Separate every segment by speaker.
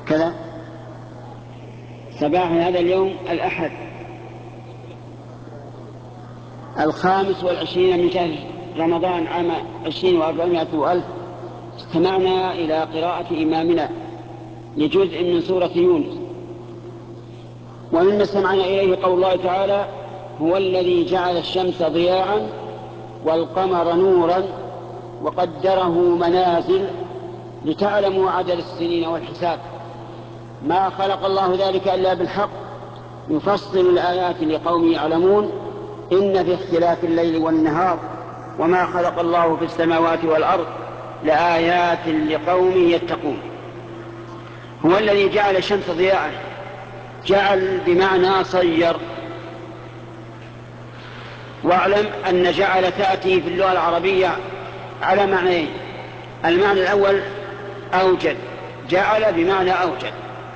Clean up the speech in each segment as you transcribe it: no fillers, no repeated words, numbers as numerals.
Speaker 1: كذا صباح هذا اليوم الأحد 25 من شهر رمضان عام 20,400 استمعنا إلى قراءة إمامنا لجزء من سورة يونس، ومما استمعنا إليه قول الله تعالى: هو الذي جعل الشمس ضياء والقمر نورا وقدره منازل لتعلموا عدد السنين والحساب. ما خلق الله ذلك إلا بالحق يفصل الآيات لقوم يعلمون إن في اختلاف الليل والنهار وما خلق الله في السماوات والأرض لآيات لقوم يتقون. هو الذي جعل الشمس ضياء، جعل بمعنى صير. واعلم أن جعل تأتي في اللغة العربية على معنيين: المعنى الأول أوجد، جعل بمعنى أوجد،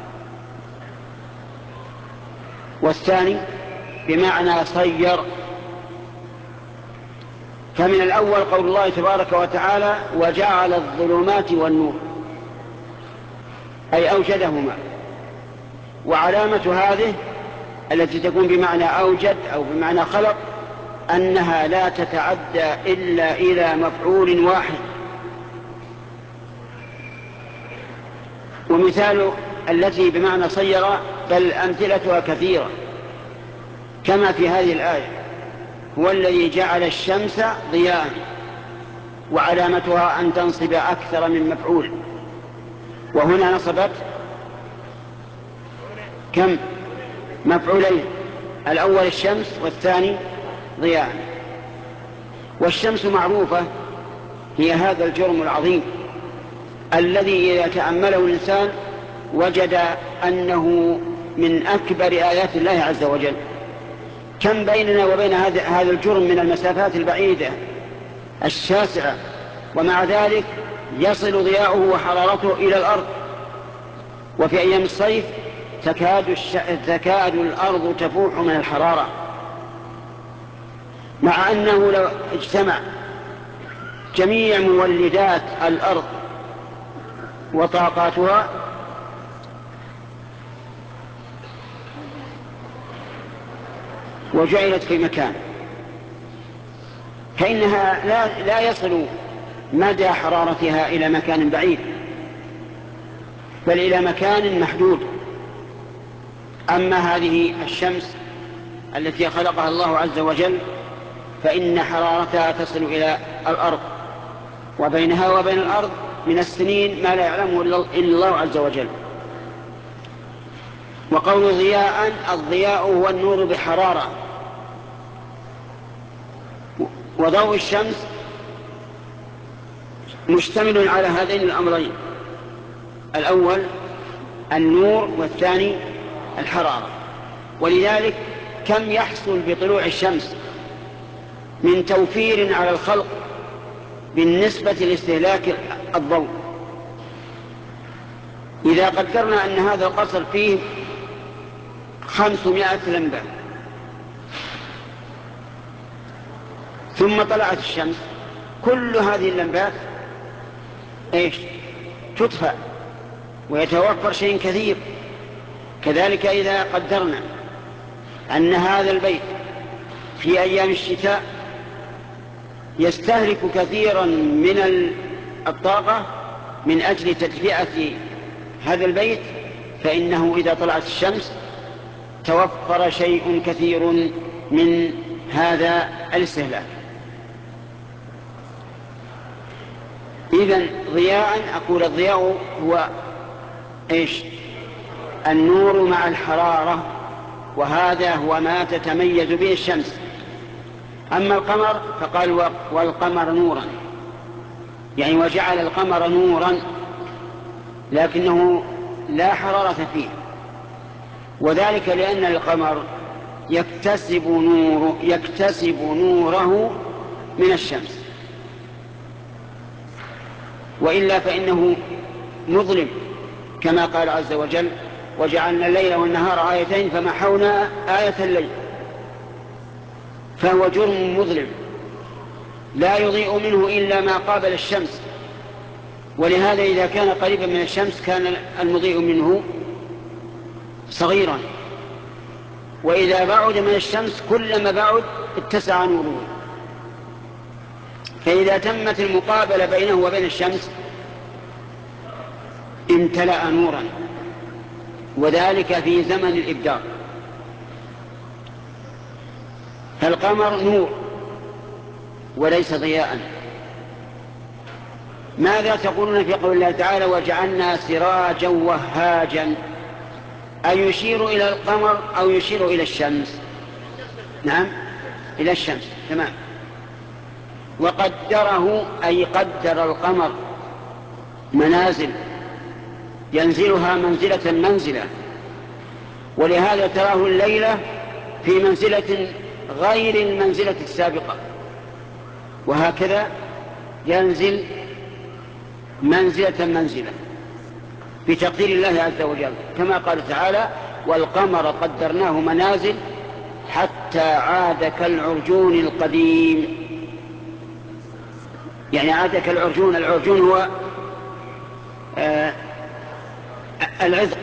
Speaker 1: والثاني بمعنى صير. فمن الأول قول الله تبارك وتعالى: وجعل الظلمات والنور، أي أوجدهما. وعلامة هذه التي تكون بمعنى أوجد أو بمعنى خلق أنها لا تتعدى إلا إلى مفعول واحد. ومثال التي بمعنى صير بل أمثلتها كثيرة، كما في هذه الآية: هو الذي جعل الشمس ضياء، وعلامتها أن تنصب أكثر من مفعول، وهنا نصبت كم؟ مفعولين: الأول الشمس والثاني ضياء. والشمس معروفة هي هذا الجرم العظيم الذي إذا تأمله الإنسان وجد أنه من أكبر آيات الله عز وجل. كم بيننا وبين هذا الجرم من المسافات البعيدة الشاسعة، ومع ذلك يصل ضياؤه وحرارته إلى الأرض. وفي أيام الصيف تكاد الأرض تفوح من الحرارة، مع أنه لو اجتمع جميع مولدات الأرض وطاقاتها وجعلت في مكان، فإنها لا يصل مدى حرارتها إلى مكان بعيد، بل إلى مكان محدود. أما هذه الشمس التي خلقها الله عز وجل فإن حرارتها تصل إلى الأرض، وبينها وبين الأرض من السنين ما لا يعلمه إلا الله عز وجل. وقول ضياء، الضياء هو النور بحرارة، وضوء الشمس مشتمل على هذين الأمرين: الأول النور والثاني الحرارة. ولذلك كم يحصل بطلوع الشمس من توفير على الخلق بالنسبة لاستهلاك الضوء. إذا قدرنا أن هذا القصر فيه 500 لمبة، ثم طلعت الشمس، كل هذه اللمبات تطفأ ويتوفر شيء كثير. كذلك إذا قدرنا أن هذا البيت في أيام الشتاء يستهلك كثيرا من الطاقة من أجل تدفئة هذا البيت، فإنه إذا طلعت الشمس توفر شيء كثير من هذا الاستهلاك. إذن ضياء، أقول الضياء هو النور مع الحرارة، وهذا هو ما تتميز به الشمس. أما القمر فقال والقمر نورا، يعني وجعل القمر نورا لكنه لا حرارة فيه، وذلك لأن القمر يكتسب نوره من الشمس، وإلا فإنه مظلم، كما قال عز وجل: وجعلنا الليل والنهار آيتين فمحونا آية الليل. فهو جرم مظلم لا يضيء منه إلا ما قابل الشمس، ولهذا إذا كان قريبا من الشمس كان المضيء منه صغيرا، وإذا بعد من الشمس كلما بعد اتسع نوره. فإذا تمت المقابلة بينه وبين الشمس امتلأ نورا، وذلك في زمن الإبدار. فالقمر نور وليس ضياء. ماذا تقولون في قول الله تعالى وجعلنا سراجا وهاجا؟ أيشير إلى القمر أو يشير إلى الشمس؟ نعم، إلى الشمس، تمام. وقدره أي قدر القمر منازل ينزلها منزلة، ولهذا تراه الليلة في منزلة غير المنزلة السابقة، وهكذا ينزل منزلة بتقدير الله عز وجل، كما قال تعالى والقمر قدرناه منازل حتى عاد كالعرجون القديم. يعني عاد كالعرجون. العرجون هو العذق،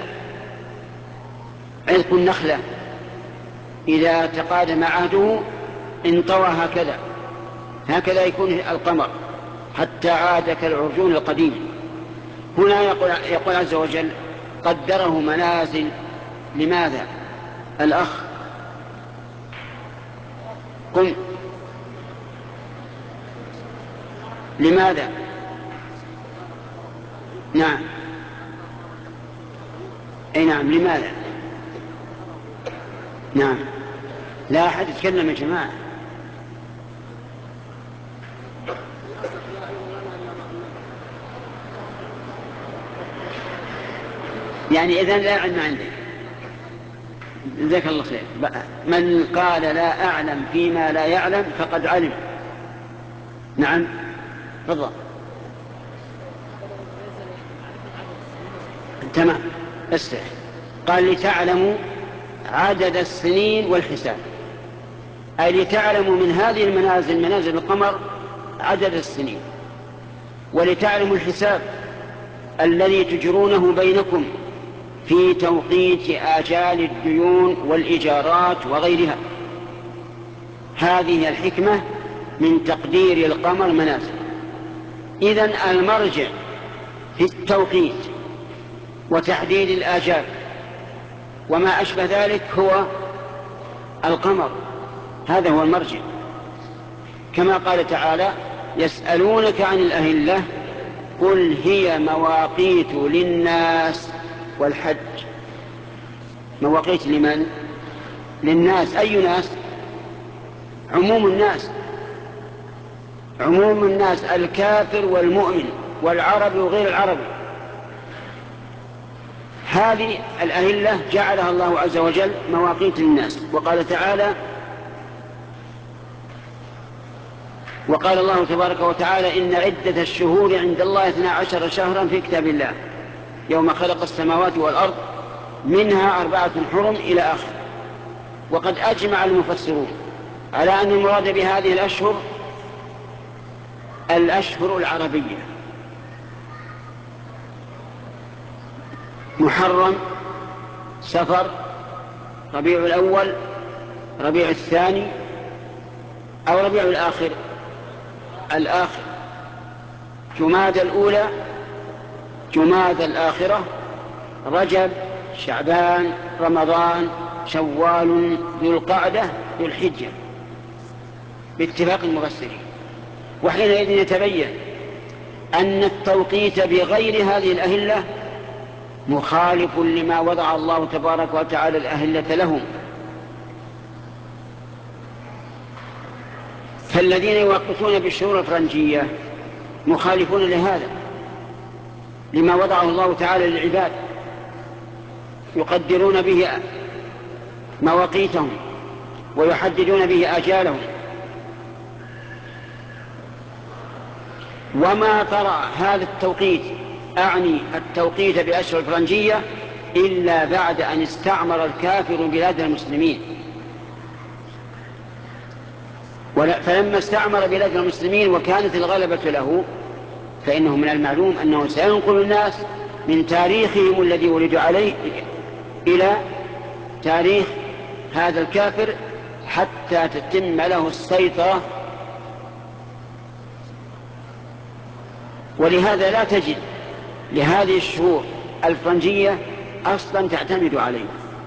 Speaker 1: عذق النخلة إذا تقادم عهده انطوى هكذا يكون القمر حتى عاد كالعرجون القديم. هنا يقول عز وجل قدره منازل. لماذا؟ الأخ قم. لماذا؟ نعم، أي نعم، لماذا؟ نعم، لا أحد يتكلم يا جماعة. يعني إذن لا علم عندك. جزاك الله خير. من قال لا أعلم فيما لا يعلم فقد علم. نعم، تفضل. تمام، استرح. قال لتعلموا عدد السنين والحساب، أي لتعلموا من هذه المنازل، منازل القمر، عدد السنين، ولتعلموا الحساب الذي تجرونه بينكم في توقيت آجال الديون والإيجارات وغيرها. هذه الحكمة من تقدير القمر منازل. إذن المرجع في التوقيت وتحديد الآجال وما أشبه ذلك هو القمر، هذا هو المرجع. كما قال تعالى يسألونك عن الأهلة قل هي مواقيت للناس والحج. مواقيت لمن؟ للناس. أي ناس؟ عموم الناس، عموم الناس، الكافر والمؤمن والعربي وغير العربي. هذه الأهلة جعلها الله عز وجل مواقيت للناس. وقال الله تبارك وتعالى إن عدة الشهور عند الله 12 شهرا في كتاب الله يوم خلق السماوات والأرض منها 4 حرم إلى آخر. وقد أجمع المفسرون على أن المراد بهذه الأشهر العربية: محرم، صفر، ربيع الأول، ربيع الثاني، أو ربيع الآخر، جمادى الأولى، جمادى الآخرة، رجب، شعبان، رمضان، شوال، ذو القعدة، ذو الحجة، باتفاق المفسرين. وحينئذ يتبين أن التوقيت بغير هذه الأهلة مخالف لما وضع الله تبارك وتعالى الأهلة لهم. فالذين يوقتون بالشهور الفرنجية مخالفون لهذا، لما وضعه الله تعالى للعباد، يقدرون به مواقيتهم ويحددون به آجالهم. وما طرأ هذا التوقيت، أعني التوقيت بأشهر الفرنجية، إلا بعد أن استعمر الكافر بلاد المسلمين. فلما استعمر بلاد المسلمين وكانت الغلبة له فإنه من المعلوم أنه سينقل الناس من تاريخهم الذي ولدوا عليه إلى تاريخ هذا الكافر حتى تتم له السيطرة. ولهذا لا تجد لهذه الشهور الفرنجية أصلا تعتمد عليه،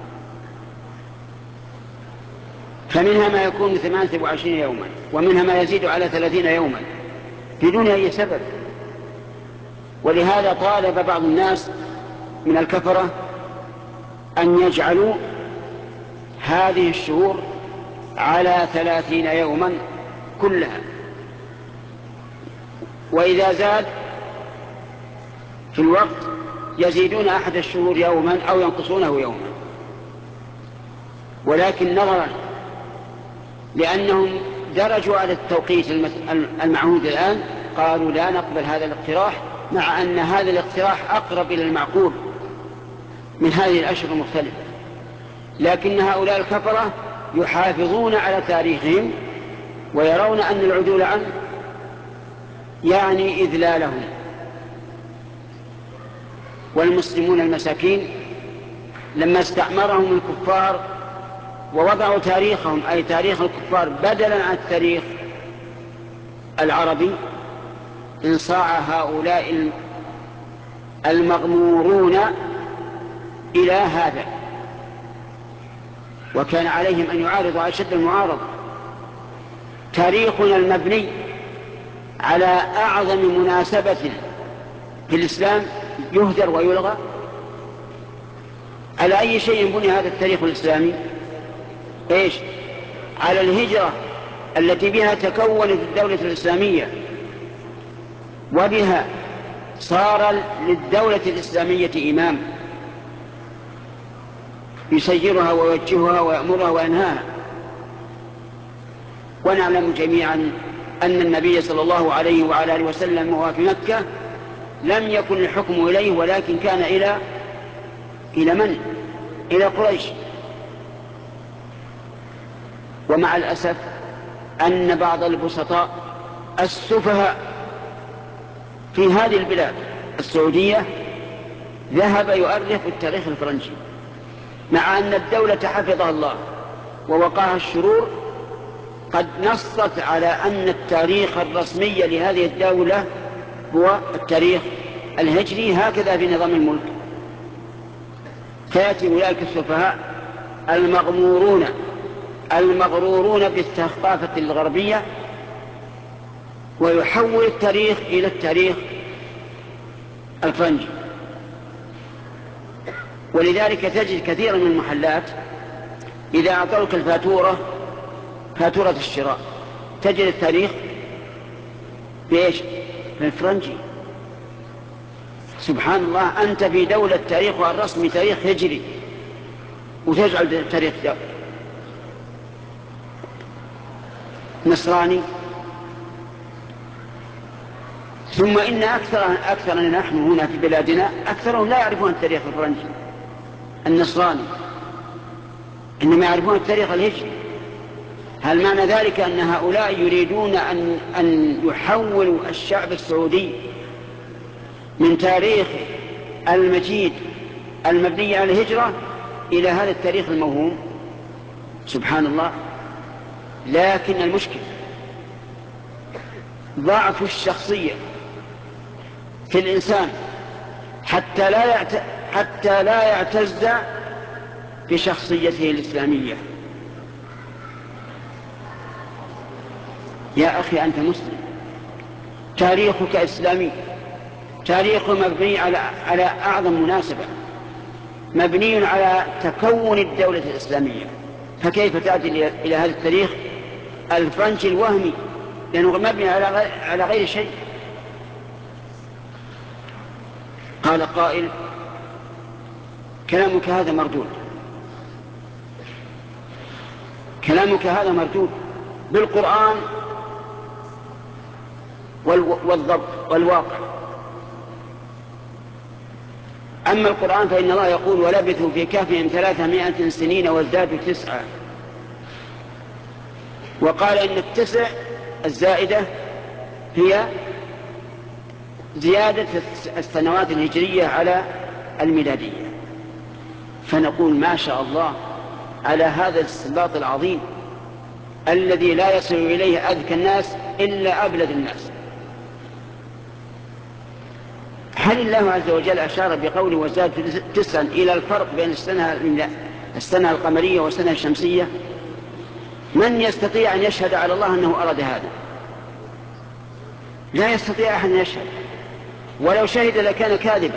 Speaker 1: فمنها ما يكون 28 يوما، ومنها ما يزيد على 30 يوما بدون أي سبب. ولهذا طالب بعض الناس من الكفرة أن يجعلوا هذه الشهور على 30 يوما كلها، وإذا زاد في الوقت يزيدون أحد الشهور يوما أو ينقصونه يوما. ولكن نظرا لأنهم درجوا على التوقيت المعهود الآن قالوا لا نقبل هذا الاقتراح، مع أن هذا الاقتراح أقرب إلى المعقول من هذه الأشهر المختلفة. لكن هؤلاء الكفرة يحافظون على تاريخهم ويرون أن العدول عنه يعني إذلالهم. والمسلمون المساكين لما استعمرهم الكفار ووضعوا تاريخهم أي تاريخ الكفار بدلا عن التاريخ العربي، انصاع هؤلاء المغمورون إلى هذا، وكان عليهم أن يعارضوا أشد المعارضة. تاريخنا المبني على أعظم مناسبة في الإسلام يهدر ويلغى. على أي شيء بني هذا التاريخ الإسلامي؟ إيش؟ على الهجرة التي بها تكونت الدولة الإسلامية، وبها صار للدولة الإسلامية إمام يسيرها ويوجهها ويأمرها وينهاها. ونعلم جميعا أن النبي صلى الله عليه وعلى آله وسلم وهو في مكة لم يكن الحكم إليه، ولكن كان إلى من؟ إلى قريش. ومع الأسف أن بعض البسطاء السفهاء في هذه البلاد السعودية ذهب يؤرخ التاريخ الفرنسي، مع أن الدولة حفظها الله ووقاها الشرور قد نصت على أن التاريخ الرسمي لهذه الدولة هو التاريخ الهجري، هكذا في نظام الملك. فيأتي أولئك السفهاء المغرورون بالثقافة الغربية ويحول التاريخ إلى التاريخ الفرنجي. ولذلك تجد كثيرا من المحلات إذا أعطوك فاتورة الشراء تجد التاريخ بإيش؟ بالفرنجي. سبحان الله، أنت في دولة تاريخها الرسمي تاريخ هجري وتجعل تاريخ نصراني. ثم إن أكثرنا نحن هنا في بلادنا أكثرهم لا يعرفون التاريخ الفرنجي النصراني، إنما يعرفون التاريخ الهجري. هل معنى ذلك أن هؤلاء يريدون أن يحولوا الشعب السعودي من تاريخ المجيد المبني على الهجرة إلى هذا التاريخ الموهوم؟ سبحان الله. لكن المشكلة ضعف الشخصية في الإنسان حتى لا يعتز بشخصيته الإسلامية. يا أخي أنت مسلم، تاريخك إسلامي، تاريخ مبني على أعظم مناسبة، مبني على تكون الدولة الإسلامية، فكيف تأتي إلى هذا التاريخ الفرنسي الوهمي لأنه مبني على غير شيء؟ قال قائل كلامك هذا مردود، كلامك هذا مردود بالقرآن والضبط والواقع. أما القرآن فإن الله يقول ولبثوا في كهفهم 300 سنين وازدادوا 9، وقال إن 9 الزائدة هي زيادة السنوات الهجرية على الميلادية. فنقول ما شاء الله على هذا الاستنباط العظيم الذي لا يصل إليه أذكى الناس إلا أبلد الناس. هل الله عز وجل أشار بقوله وزاد 9 إلى الفرق بين السنة القمرية والسنة الشمسية؟ من يستطيع أن يشهد على الله أنه أراد هذا؟ لا يستطيع أحد أن يشهد، ولو شهد لكان كاذبا.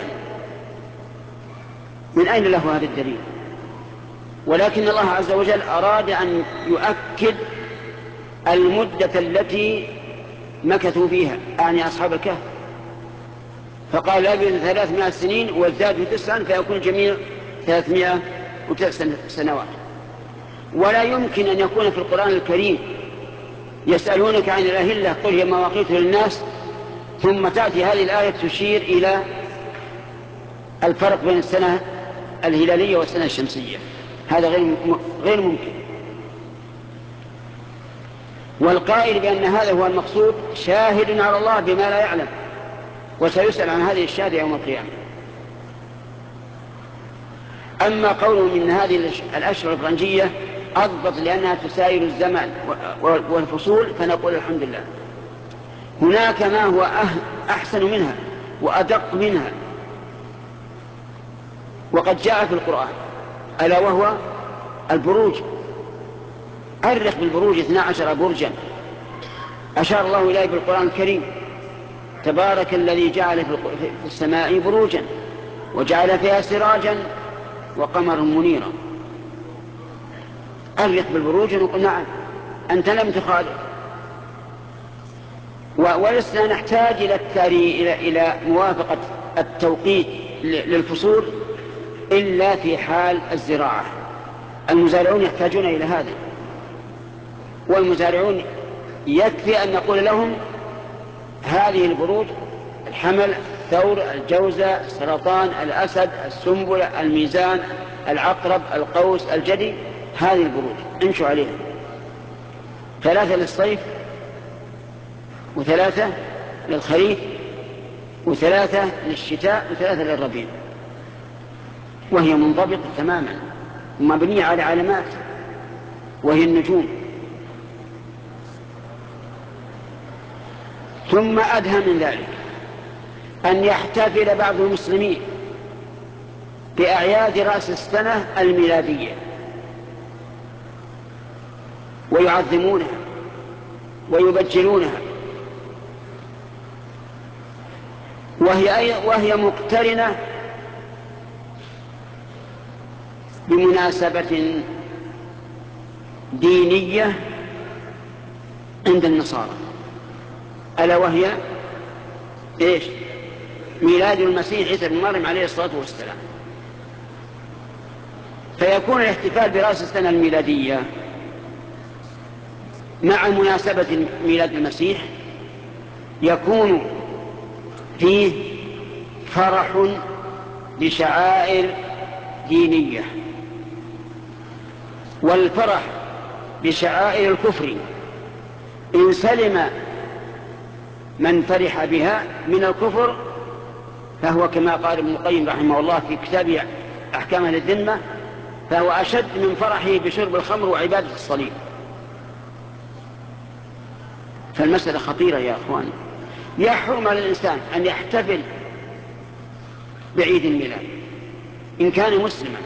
Speaker 1: من أين له هذا الدليل؟ ولكن الله عز وجل أراد أن يؤكد المدة التي مكثوا فيها، يعني أصحاب الكهف، فقال لابثوا 300 سنين وازدادوا 9 فيكون جميع 309 سنوات. ولا يمكن أن يكون في القرآن الكريم يسألونك عن الأهلة قل هي مواقيت للناس ثم تأتي هذه الآية تشير إلى الفرق بين السنة الهلالية والسنة الشمسية. هذا غير ممكن. والقائل بأن هذا هو المقصود شاهد على الله بما لا يعلم، وسيسأل عن هذه الشهادة يوم القيامة. أما قوله من هذه الأشهر الفرنجية أضبط لأنها تساير الزمان والفصول، فنقول الحمد لله. هناك ما هو أحسن منها وأدق منها وقد جاء في القرآن، ألا وهو البروج. أرخ بالبروج 12 برجا أشار الله إليه بالقرآن الكريم: تبارك الذي جعل في السماء بروجا وجعل فيها سراجا وقمرا منيرا. أرخ بالبروج ونقول نعم أنت لم تخالف. ولسنا نحتاج إلى موافقة التوقيت للفصول إلا في حال الزراعة. المزارعون يحتاجون إلى هذا، والمزارعون يكفي أن نقول لهم هذه البروج: الحمل، الثور، الجوزة، السرطان، الأسد، السنبلة، الميزان، العقرب، القوس، الجدي. هذه البروج امشوا عليها: 3 للصيف، و3 للخريف، و3 للشتاء، و3 للربيع. وهي منضبطة تماما ومبنية على علامات، وهي النجوم. ثم أدهى من ذلك أن يحتفل بعض المسلمين بأعياد رأس السنة الميلادية ويعظمونها ويبجلونها، وهي مقترنة بمناسبة دينية عند النصارى، ألا وهي إيش؟ ميلاد المسيح عيسى بن مريم عليه الصلاة والسلام. فيكون الاحتفال برأس السنة الميلادية مع مناسبة ميلاد المسيح يكون فيه فرح بشعائر دينية. والفرح بشعائر الكفر إن سلم من فرح بها من الكفر فهو كما قال ابن القيم رحمه الله في كتاب أحكام أهل الذمة: فهو أشد من فرحه بشرب الخمر وعبادة الصليب. فالمسألة خطيرة يا أخواني. يحرم على الإنسان أن يحتفل بعيد الميلاد إن كان مسلما،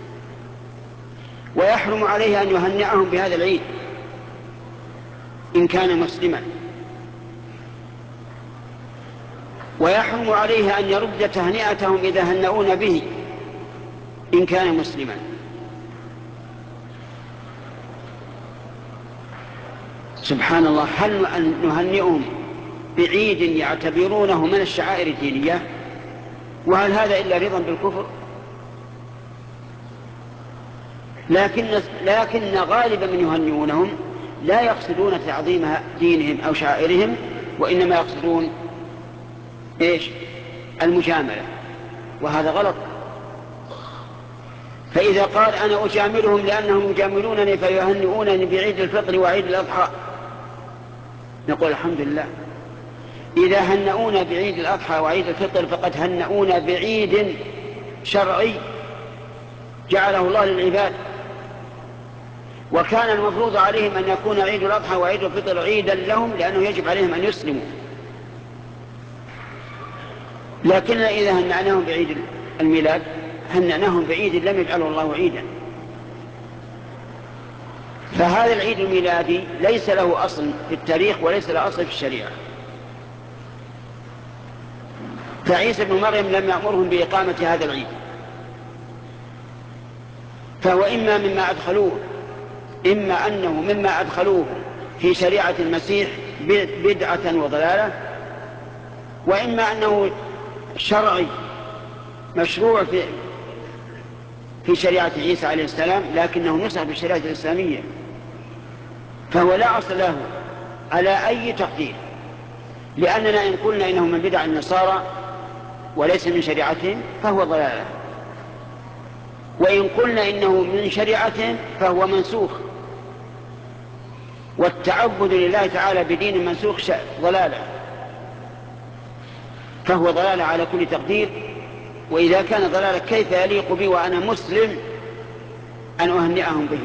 Speaker 1: ويحرم عليه أن يهنئهم بهذا العيد إن كان مسلما، ويحرم عليه أن يرد تهنئتهم إذا هنؤون به إن كان مسلما. سبحان الله، هل نهنئهم بعيد يعتبرونه من الشعائر الدينية؟ وهل هذا إلا رضا بالكفر؟ لكن غالبا من يهنئونهم لا يقصدون تعظيم دينهم أو شعائرهم، وإنما يقصدون إيش؟ المجاملة، وهذا غلط. فإذا قال أنا أجاملهم لأنهم يجاملونني فيهنئونني بعيد الفطر وعيد الأضحى، نقول الحمد لله. إذا هنؤونا بعيد الأضحى وعيد الفطر فقد هنؤونا بعيد شرعي جعله الله للعباد، وكان المفروض عليهم أن يكون عيد الأضحى وعيد الفطر عيدا لهم، لأنه يجب عليهم أن يسلموا. لكننا إذا هنأناهم بعيد الميلاد هنأناهم بعيد لم يجعله الله عيدا. فهذا العيد الميلادي ليس له أصل في التاريخ وليس له أصل في الشريعة. فعيسى بن مريم لم يأمرهم بإقامة هذا العيد، فهو إما أنه مما أدخلوه في شريعة المسيح بدعة وضلالة، وإما أنه شرعي مشروع في شريعة عيسى عليه السلام لكنه نسخ بالشريعة الإسلامية، فهو لا أصل له على أي تقدير. لأننا إن قلنا إنه من بدع النصارى وليس من شريعتهم فهو ضلالة، وإن قلنا إنه من شريعتهم فهو منسوخ، والتعبد لله تعالى بدين منسوخ ضلالة، فهو ضلالة على كل تقدير. وإذا كان ضلالة كيف يليق بي وأنا مسلم أن أهنئهم به؟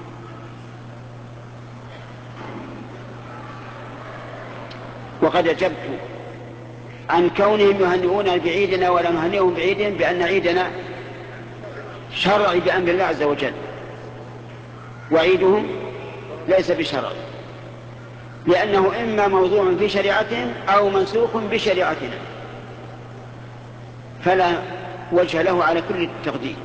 Speaker 1: وقد أجبت عن كونهم يهنئون بعيدنا ولا نهنئهم بعيدهم بأن عيدنا شرعي بأمر الله عز وجل، وعيدهم ليس بشرعي، لأنه إما موضوع في شريعتهم أو منسوخ بشريعتنا، فلا وجه له على كل التقدير.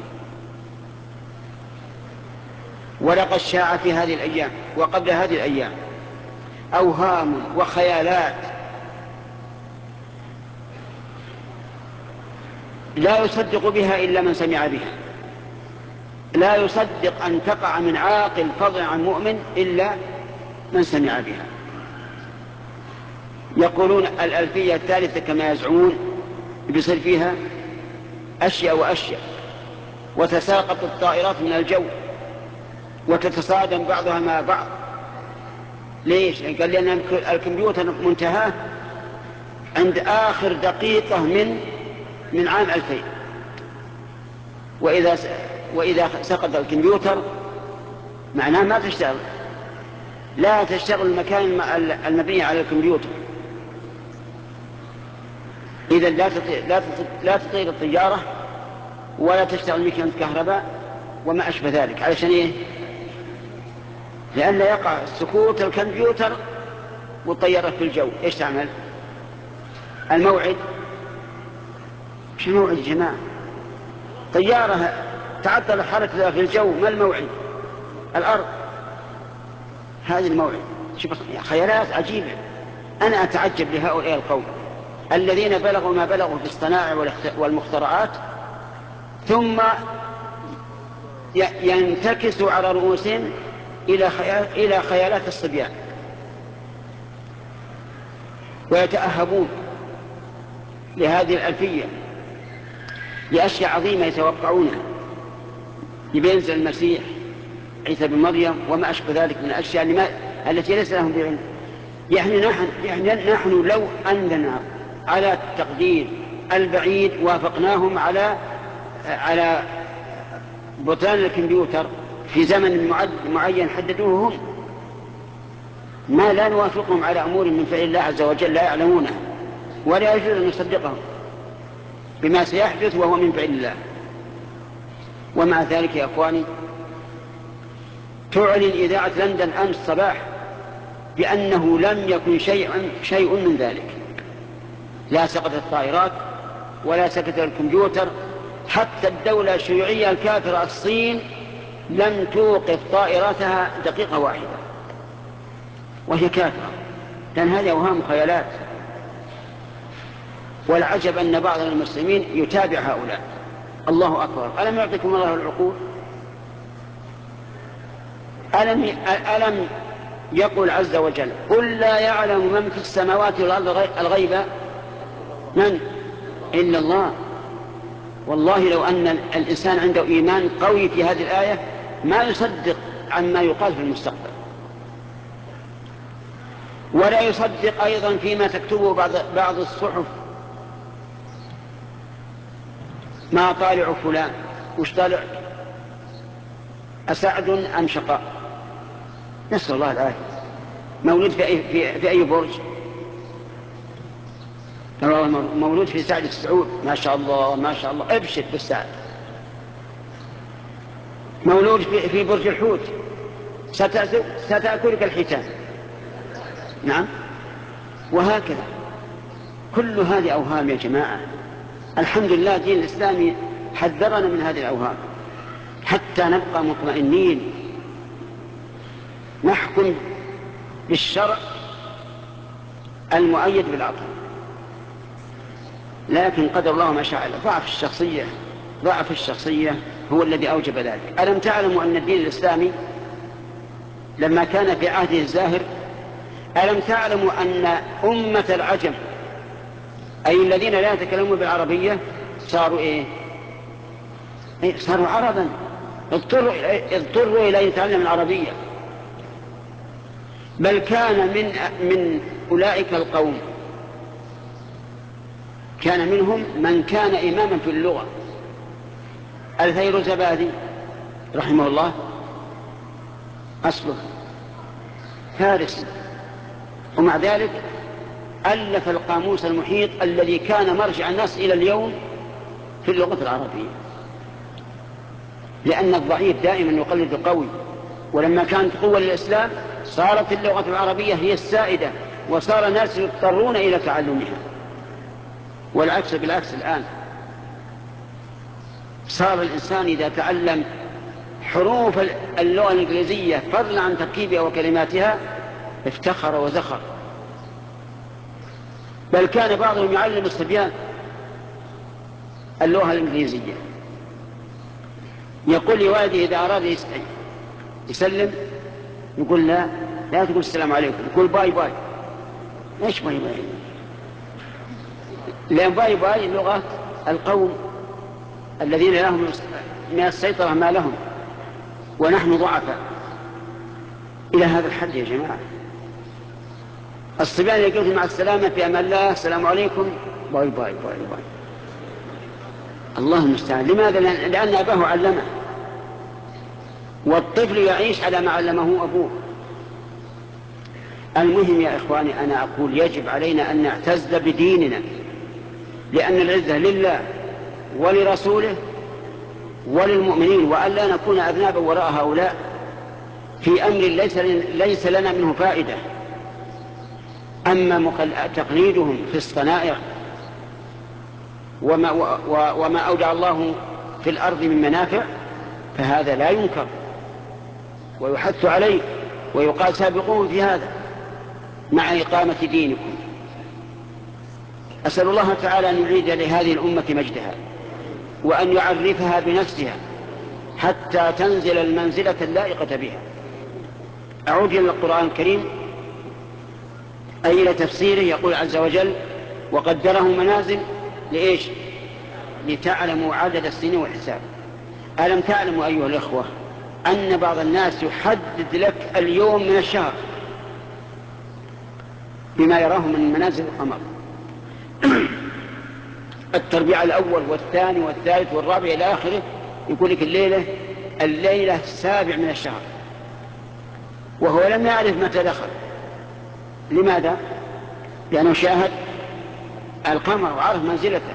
Speaker 1: ولقد شاع في هذه الأيام وقبل هذه الأيام أوهام وخيالات لا يصدق بها إلا من سمع بها، لا يصدق أن تقع من عاقل فضلا عن مؤمن إلا من سمع بها. يقولون الألفية الثالثة كما يزعمون بيصير فيها أشياء وأشياء، وتساقط الطائرات من الجو وتتصادم بعضها مع بعض. ليش؟ قال لأن الكمبيوتر منتهاه عند آخر دقيقة من عام 2000، وإذا سقط الكمبيوتر معناه ما تشتغل، لا تشتغل المكان المبني على الكمبيوتر. إذا لا تطير الطيارة ولا تشتغل مكنة كهرباء وما أشبه ذلك. علشان إيه؟ لأن يقع سقوط الكمبيوتر والطيارة في الجو. إيش تعمل؟ الموعد، مش الموعد يا جماعة، طيارة تعطل حركتها في الجو، ما الموعد؟ الأرض، هذا الموعد. شوف خيالات عجيبة. أنا أتعجب لهؤلاء القوم الذين بلغوا ما بلغوا في الصناعة والمخترعات، ثم ينتكسوا على رؤوسهم إلى خيالات الصبيان، ويتأهبون لهذه الألفية لأشياء عظيمة يتوقعونها، ينزل المسيح عيسى بن مريم وما أشبه ذلك من الأشياء التي ليس لهم بعلم. يعني نحن لو أننا على التقدير البعيد وافقناهم على بطلان الكمبيوتر في زمن معين حددوه هم، ما لا نوافقهم على أمور من فعل الله عز وجل لا يعلمونه، ولا يجوز أن نصدقهم بما سيحدث وهو من فعل الله. ومع ذلك يا أخواني تعلن إذاعة لندن أمس صباح بأنه لم يكن شيء من ذلك، لا سقط الطائرات ولا سقط الكمبيوتر. حتى الدولة الشيوعية الكافرة الصين لم توقف طائراتها دقيقة واحدة وهي كافرة، لأن هذه أوهام خيالات. والعجب أن بعض المسلمين يتابع هؤلاء. الله أكبر، ألم يعطيكم الله العقول؟ ألم يقول عز وجل قل لا يعلم من في السماوات والأرض الغيب من إلا الله. والله لو أن الإنسان عنده إيمان قوي في هذه الآية ما يصدق عما يقال في المستقبل. ولا يصدق أيضا فيما تكتبه بعض الصحف. ما طالع فلان، وش طالع؟ أسعد أم شقاء؟ نسأل الله العافية. مولود في أي برج؟ مولود في سعد السعود، ما شاء الله ما شاء الله، ابشر بالسعد. مولود في برج الحوت، ستأكلك الحيتان. نعم. وهكذا كل هذه أوهام يا جماعة. الحمد لله دين الإسلام حذرنا من هذه الأوهام حتى نبقى مطمئنين نحكم بالشرع المؤيد بالعقل. لكن قدر الله ما شاء. ضعف الشخصية هو الذي أوجب ذلك. ألم تعلموا أن الدين الإسلامي لما كان في عهده الزاهر، ألم تعلموا أن أمة العجم أي الذين لا يتكلمون بالعربية صاروا إيه؟ صاروا عربا، اضطروا إلى أن يتعلم العربية. بل كان من أولئك القوم كان منهم من كان إماما في اللغة. الفيروزبادي رحمه الله أصله فارسي، ومع ذلك ألف القاموس المحيط الذي كان مرجع الناس إلى اليوم في اللغة العربية، لأن الضعيف دائما يقلد القوي. ولما كانت قوة للإسلام صارت اللغة العربية هي السائدة، وصار الناس يضطرون إلى تعلمها. والعكس بالعكس، الآن صار الإنسان إذا تعلم حروف اللغة الإنجليزية فضلا عن تركيبها وكلماتها افتخر وزخر. بل كان بعضهم يعلم الصبيان اللغة الإنجليزية. يقول لوالده إذا أراد يسلم يقول لا تقول السلام عليكم، يقول باي باي. ايش باي باي؟ لأن باي باي لغة القوم الذين لهم من السيطرة ما لهم، ونحن ضعفاء إلى هذا الحد يا جماعة. الصبيان يقولون مع السلامة في أمان الله، السلام عليكم، باي باي باي باي. الله المستعان. لماذا؟ لأن أباه علمه، والطفل يعيش على ما علمه أبوه. المهم يا إخواني، أنا أقول يجب علينا أن نعتز بديننا، لأن العزة لله ولرسوله وللمؤمنين، وأن لا نكون أذنابا وراء هؤلاء في أمر ليس لنا منه فائدة. أما تقليدهم في الصنائع وما أودع الله في الأرض من منافع فهذا لا ينكر ويحث عليه، ويقال سابقون في هذا مع إقامة دينكم. أسأل الله تعالى أن يعيد لهذه الأمة مجدها، وأن يعرفها بنفسها حتى تنزل المنزلة اللائقة بها. أعود إلى القرآن الكريم أي إلى تفسيره. يقول عز وجل: وقدره منازل لإيش؟ لتعلموا عدد السنين والحساب. ألم تعلموا أيها الأخوة أن بعض الناس يحدد لك اليوم من الشهر بما يراه من منازل القمر؟ التربيع الأول والثاني والثالث والرابع إلى آخره، يقول لك الليلة 7 من الشهر، وهو لم يعرف متى دخل. لماذا؟ لأنه شاهد القمر وعرف منزلته،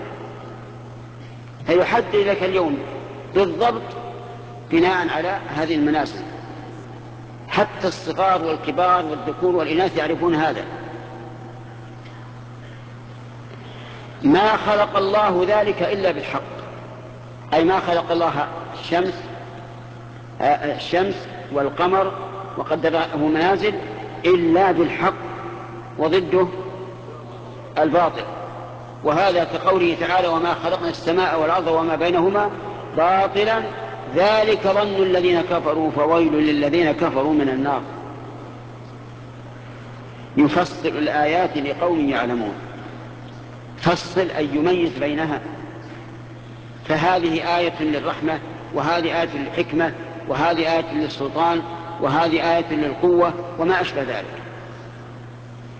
Speaker 1: فيحدد لك اليوم بالضبط بناء على هذه المنازل. حتى الصغار والكبار والذكور والإناث يعرفون هذا. ما خلق الله ذلك إلا بالحق، أي ما خلق الله الشمس والقمر وقدره منازل إلا بالحق، وضده الباطل. وهذا كقوله تعالى: وما خلقنا السماء والأرض وما بينهما باطلا ذلك ظن الذين كفروا فويل للذين كفروا من النار. يفصل الآيات لقوم يعلمون. فصل أي يميز بينها، فهذه آية للرحمة، وهذه آية للحكمة، وهذه آية للسلطان، وهذه آية للقوة، وما أشبه ذلك.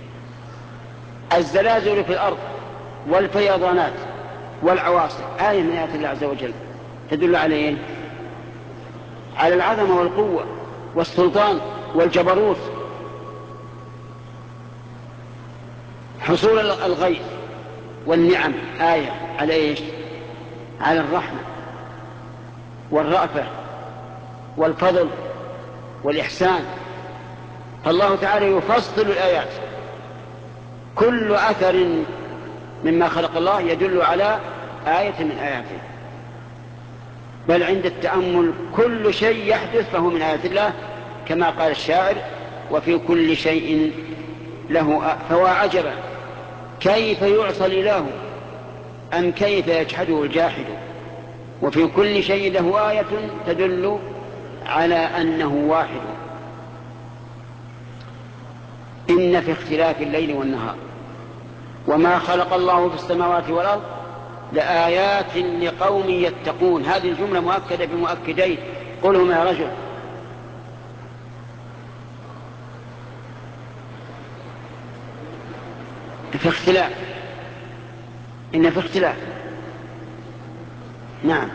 Speaker 1: الزلازل في الأرض والفيضانات والعواصف آية من آيات الله عز وجل تدل عليه على العظمة والقوة والسلطان والجبروت. حصول الغيث والنعم آية على إيش؟ على الرحمة والرأفة والفضل والإحسان. فالله تعالى يفصل الآيات، كل أثر مما خلق الله يدل على آية من آياته، بل عند التأمل كل شيء يحدث فهو من آيات الله، كما قال الشاعر: وفي كل شيء له فوا عجبا كيف يعصى الإله أم كيف يجحده الجاحد. وفي كل شيء له آية تدل على أنه واحد. إن في اختلاف الليل والنهار وما خلق الله في السماوات والأرض لآيات لقوم يتقون. هذه الجملة مؤكدة بمؤكدين، قلهم يا رجل. في اختلاف، إن في اختلاف، نعم،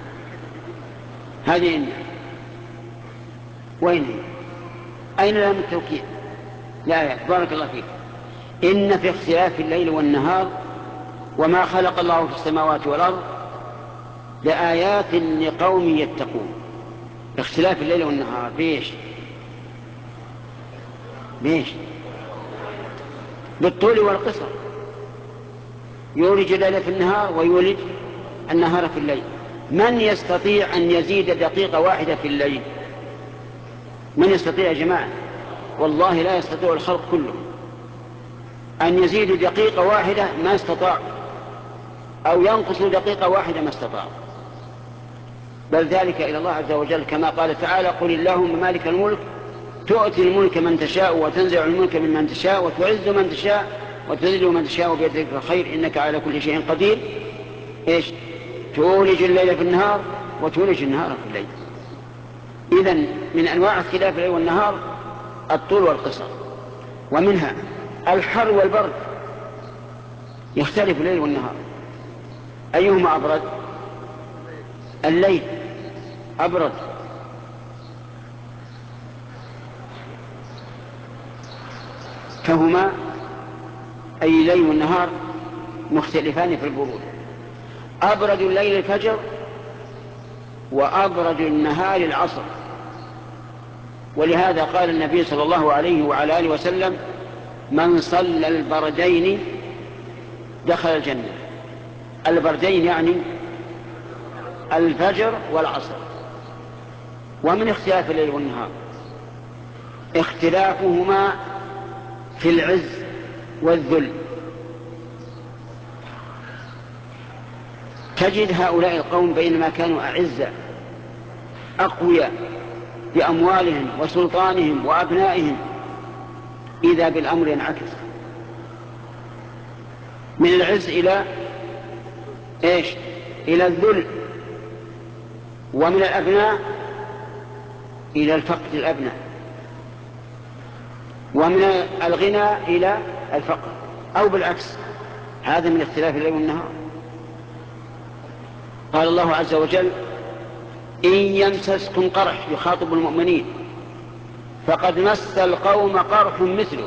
Speaker 1: هذه إن وين هي؟ أين لام التوكيد؟ لا، بارك الله فيك. إن في اختلاف الليل والنهار وما خلق الله في السماوات والأرض لآيات لقوم يتقون. اختلاف الليل والنهار بيش؟ بالطول والقصر. يولج الليل في النهار ويولج النهار في الليل. من يستطيع أن يزيد دقيقة واحدة في الليل؟ من يستطيع يا جماعة؟ والله لا يستطيع الخلق كله أن يزيد دقيقة واحدة، ما استطاع، أو ينقص دقيقة واحدة ما استطاع، بل ذلك إلى الله عز وجل، كما قال تعالى: قل اللهم مالك الملك تؤتي الملك من تشاء وتنزع الملك ممن تشاء وتعز من تشاء وتذل من تشاء بيدك الخير إنك على كل شيء قدير. إيش؟ تولج الليل في النهار وتولج النهار في الليل. إذن من أنواع اختلاف الليل والنهار الطول والقصر، ومنها الحر والبرد، يختلف الليل والنهار. أيهما أبرد؟ الليل أبرد، فهما أي الليل والنهار مختلفان في البرود. أبرد الليل الفجر وأبرد النهار العصر. ولهذا قال النبي صلى الله عليه وعلى آله وسلم: من صلى البردين دخل الجنة. البردين يعني الفجر والعصر. ومن اختلاف الليل والنهار اختلافهما في العز والذل. تجد هؤلاء القوم بينما كانوا أعزة أقوياء بأموالهم وسلطانهم وأبنائهم، إذا بالأمر ينعكس من العز إلى إيش؟ إلى الذل، ومن الأبناء إلى الفقد الأبناء، ومن الغنى إلى الفقر، أو بالعكس. هذا من اختلاف الليل والنهار. قال الله عز وجل: إن يمسسكم قرح، يخاطب المؤمنين، فقد مس القوم قرح مثله.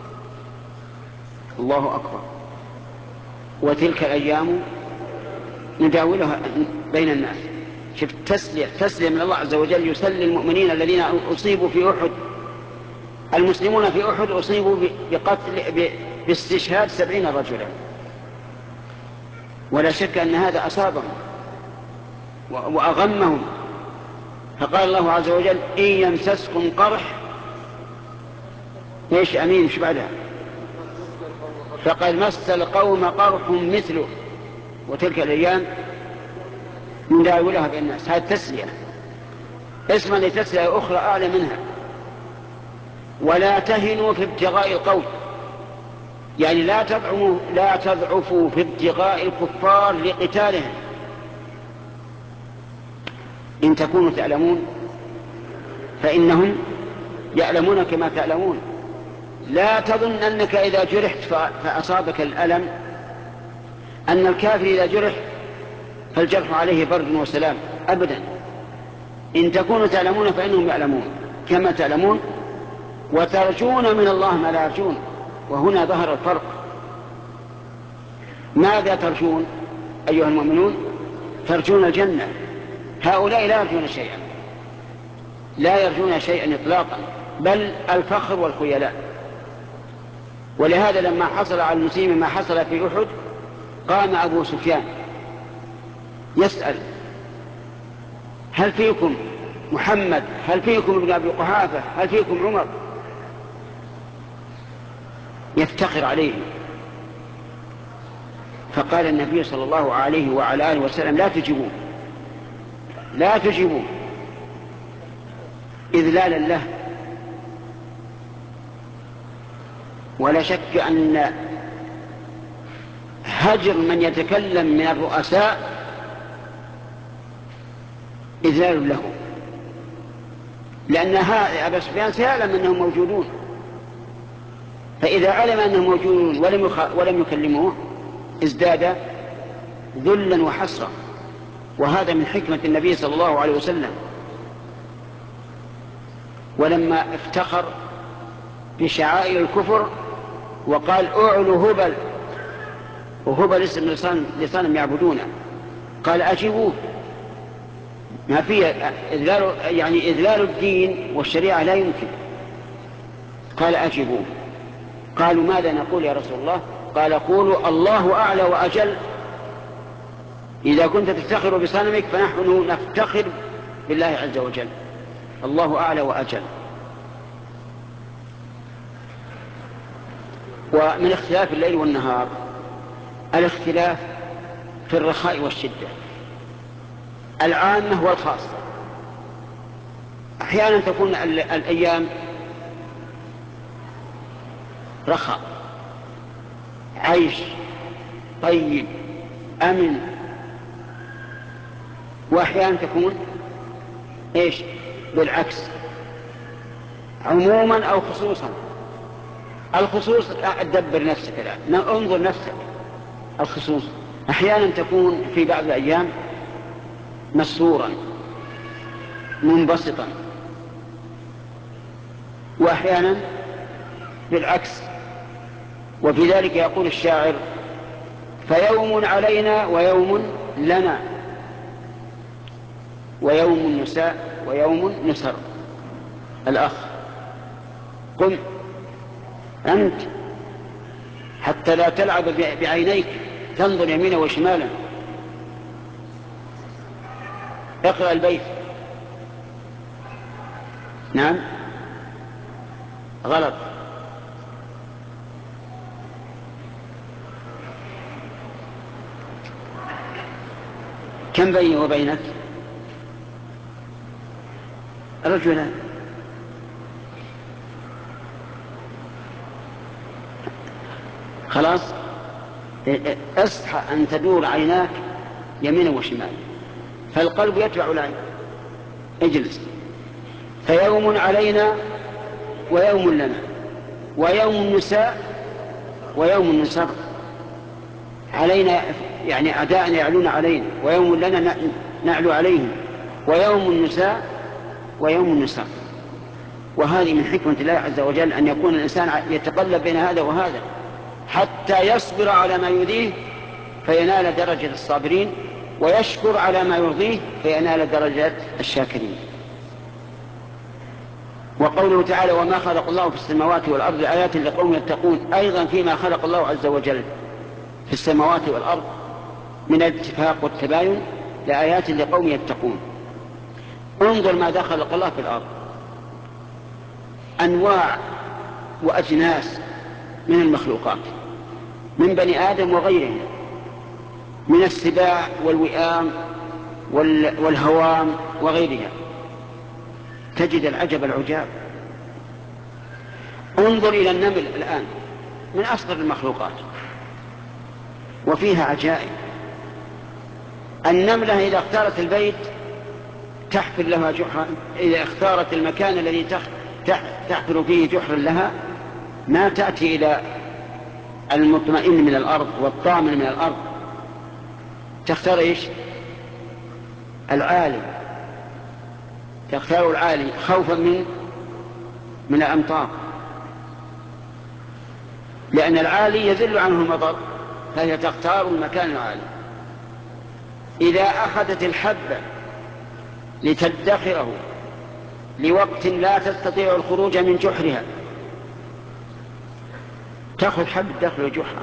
Speaker 1: الله أكبر. وتلك الأيام نداولها بين الناس. شفت تسلية من الله عز وجل، يسلي المؤمنين الذين أصيبوا في أحد. المسلمون في أحد أصيبوا باستشهاد 70 رجلا، ولا شك أن هذا أصابهم وأغمهم. فقال الله عز وجل: إن يمسسكم قرح، ايش أمين ايش بعدها؟ فقد مس القوم قرح مثله. وتلك الأيام نداولها بين الناس. هذه تسلية، اسما لتسلية أخرى أعلى منها. ولا تهنوا في ابتغاء القوم، يعني لا تضعفوا في ابتغاء الكفار لقتالهم. إن تكونوا تعلمون فإنهم يعلمون كما تعلمون. لا تظن أنك إذا جرحت فأصابك الألم أن الكافر إذا جرح فالجرح عليه برد وسلام، أبدا. إن تكونوا تعلمون فإنهم يعلمون كما تعلمون، وترجون من الله ما لا يرجون. وهنا ظهر الفرق. ماذا ترجون أيها المؤمنون؟ ترجون الجنة. هؤلاء لا يرجون شيئا، لا يرجون شيئا إطلاقا، بل الفخر والخيلاء. ولهذا لما حصل على المسلمين ما حصل في أحد قام أبو سفيان يسأل: هل فيكم محمد؟ هل فيكم ابن أبي قحافة؟ هل فيكم عمر؟ يفتخر عليه. فقال النبي صلى الله عليه وعلى آله وسلم: لا تجيبوه، لا تجيبوه، إذلالا له. ولا شك أن هجر من يتكلم من الرؤساء إذلال له، لأن أبا سفيان سيعلم أنهم موجودون، فإذا علم أنهم موجودون ولم يكلموه ازداد ذلا وحسرة. وهذا من حكمة النبي صلى الله عليه وسلم. ولما افتخر بشعائر الكفر وقال: اعلوا هبل، وهبل اسم لصنم يعبدونه، قال: أجيبوه. ما فيه إذلال، يعني إذلال الدين والشريعة لا يمكن. قال: أجيبوه. قالوا: ماذا نقول يا رسول الله؟ قال: قولوا الله أعلى وأجل. إذا كنت تفتخر بصنمك فنحن نفتخر بالله عز وجل، الله أعلى وأجل. ومن اختلاف الليل والنهار الاختلاف في الرخاء والشدة، العامة والخاصة. أحيانا تكون الأيام رخاء، عيش طيب أمن، وأحيانا تكون إيش؟ بالعكس، عموما أو خصوصا. الخصوص أدبر نفسك الآن، انظر نفسك. الخصوص أحيانا تكون في بعض الأيام مسرورا منبسطا، وأحيانا بالعكس. وفي ذلك يقول الشاعر: فيوم علينا ويوم لنا، ويوم نساء ويوم نسر. الأخ قم أنت حتى لا تلعب بعينيك، تنظر يمينا وشمالا. اقرأ البيت. نعم، غلط. كم بيني وبينك؟ رجلا. خلاص، اصحى أن تدور عيناك يمينا وشمالا، فالقلب يتبع العين. اجلس. فيوم علينا ويوم لنا، ويوم النساء ويوم النسر. علينا يعني أعداء يعلون علينا، ويوم لنا نعلو عليهم، ويوم النساء ويوم النسر. وهذه من حكمة الله عز وجل أن يكون الإنسان يتقلب بين هذا وهذا حتى يصبر على ما يؤذيه فينال درجة الصابرين، ويشكر على ما يرضيه فينال درجة الشاكرين. وقوله تعالى: وما خلق الله في السماوات والأرض آيات لقوم يتقون. أيضا فيما خلق الله عز وجل في السماوات والأرض من الاتفاق والتباين لآيات لقوم يتقون. انظر ماذا خلق الله في الأرض: أنواع وأجناس من المخلوقات، من بني آدم وغيرهم، من السباع والوئام والهوام وغيرها. تجد العجب العجاب. انظر إلى النمل الآن، من أصغر المخلوقات وفيها عجائب. النملة إذا اختارت البيت تحفر لها جحرا، إذا اختارت المكان الذي تحفر فيه جحرا لها ما تأتي إلى المطمئن من الأرض والطامن من الأرض، تختار إيش؟ العالي، تختار العالي خوفا من الأمطار، لأن العالي يذل عنه المطر، فهي تختار المكان العالي. إذا أخذت الحبة لتدخره لوقت لا تستطيع الخروج من جحرها، تأخذ حبة داخل جحرها،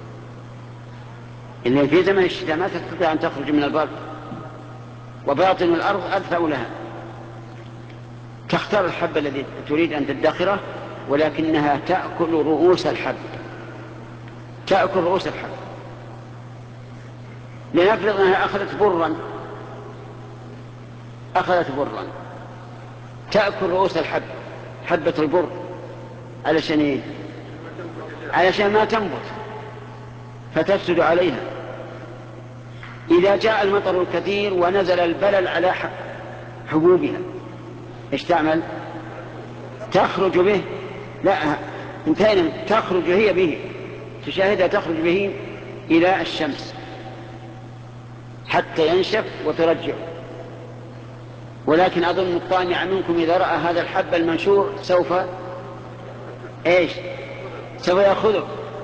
Speaker 1: إن في زمن الشتاء ما تستطيع أن تخرج من البرد وباطن الأرض أدفأ لها، تختار الحبة الذي تريد أن تدخره، ولكنها تأكل رؤوس الحب، تأكل رؤوس الحب. لنفرض أنها أخذت برا تأكل رؤوس الحب، حبة البر، علشان إيه؟ علشان ما تنبت فتفسد عليها. إذا جاء المطر الكثير ونزل البلل على حبوبها، ايش تعمل؟ تخرج به، لا انتهينا، تخرج هي به، تشاهدها تخرج به إلى الشمس حتى ينشف وترجع. ولكن أظن الطامع منكم إذا رأى هذا الحب المنشور سوف يأخذه.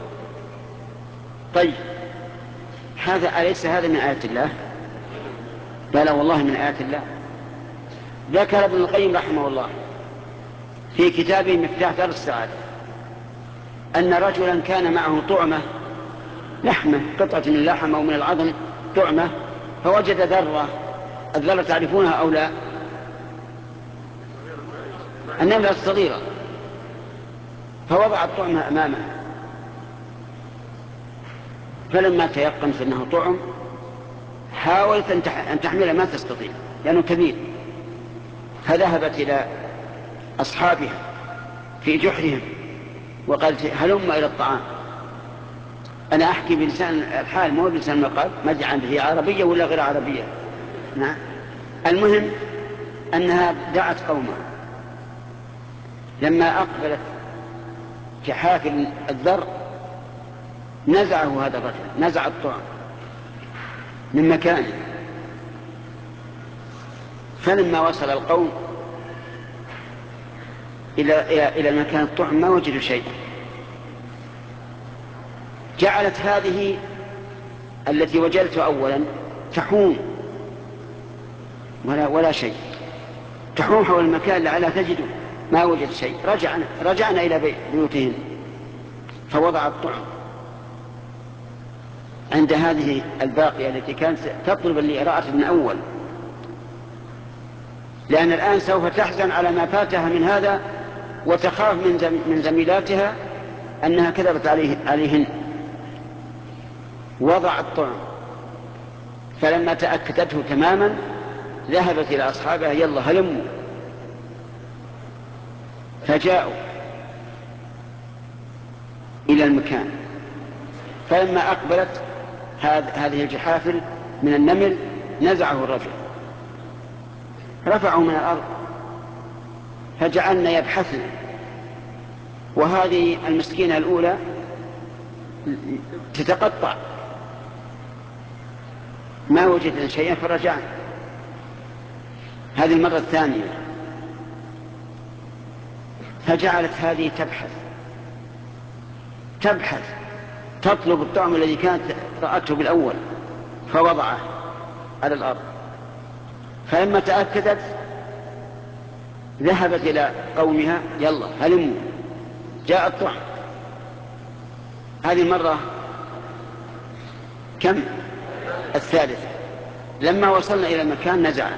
Speaker 1: طيب هذا أليس هذا من آيات الله؟ لا والله من آيات الله. ذكر ابن القيم رحمه الله في كتابه مفتاح دار السعادة أن رجلا كان معه طعمة لحمة، قطعة من اللحم أو من العظم، طعمة، فوجد ذرة. الذرة تعرفونها أو لا؟ النملة الصغيرة. فوضع الطعمة أمامه، فلما تيقنت أنه طعم حاولت أن تحمله، ما تستطيع لأنه كبير، فذهبت إلى أصحابها في جحرهم وقالت هلم إلى الطعام. أنا أحكي بلسان الحال مو بلسان المقال، ما أدري عنده هي عربية ولا غير عربية. نعم. المهم أنها دعت قومها، لما أقبلت كحافل الذر نزعه هذا الرجل، نزع الطعام من مكانه. فلما وصل القوم إلى مكان الطعم ما وجدوا شيء. جعلت هذه التي وجدت أولا تحوم ولا شيء، تحوم حول المكان لعلها تجد، ما وجد شيء. رجعنا إلى بيوتهن، فوضع الطعم عند هذه الباقية التي كانت تطلب اللي رأت من أول، لأن الآن سوف تحزن على ما فاتها من هذا، وتخاف من زميلاتها أنها كذبت عليهن. وضع الطعم، فلما تأكدته تماما ذهبت إلى أصحابها يلا هلموا، فجاءوا إلى المكان. فلما أقبلت هذه الجحافل من النمل نزعه الرجل، رفعه من الأرض، فجعلنا يبحثن. وهذه المسكينة الأولى تتقطع، ما وجدنا شيئا فرجعنا. هذه المرة الثانية، فجعلت هذه تبحث تطلب الطعم الذي كانت رأته بالأول، فوضعه على الأرض. فلما تأكدت ذهبت إلى قومها يلا هلموا، جاء الطعم. هذه المرة كم؟ الثالثة. لما وصلنا إلى المكان نزعه،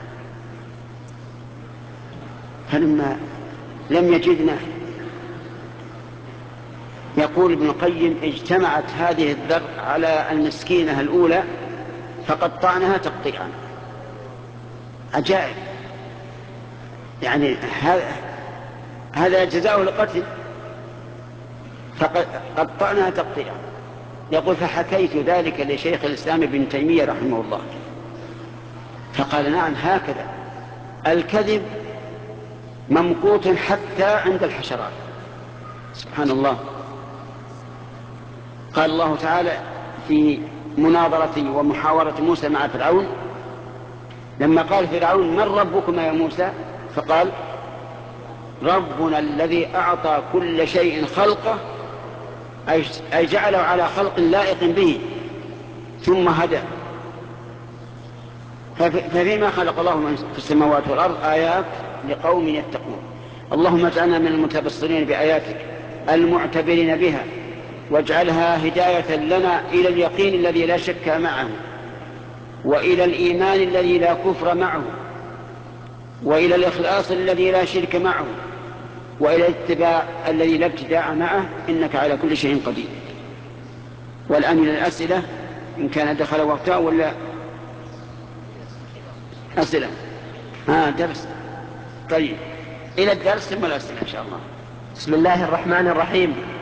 Speaker 1: فلما لم يجدنا، يقول ابن القيم اجتمعت هذه الذر على المسكينة الأولى فقطعناها تقطيعا. عجائب، يعني هذا جزاؤه القتل، فقطعناها تقطيعا. يقول فحكيت ذلك لشيخ الإسلام ابن تيمية رحمه الله، فقال نعم هكذا الكذب ممقوت حتى عند الحشرات. سبحان الله. قال الله تعالى في مناظرة ومحاورة موسى مع فرعون لما قال فرعون من ربكما يا موسى؟ فقال ربنا الذي أعطى كل شيء خلقه، أي جعله على خلق لائق به ثم هدى. ففيما خلق الله في السماوات والأرض آيات لقوم يتقون. اللهم اجعلنا من المتبصرين بآياتك المعتبرين بها، واجعلها هداية لنا إلى اليقين الذي لا شك معه، وإلى الإيمان الذي لا كفر معه، وإلى الإخلاص الذي لا شرك معه، وإلى الاتباع الذي لا ابتداع معه، إنك على كل شيء قدير. والآن إلى الأسئلة إن كان دخل وقتها ولا أسئلة. درس. طيب إلى الدرس ثم الأسئلة إن شاء الله.
Speaker 2: بسم الله الرحمن الرحيم.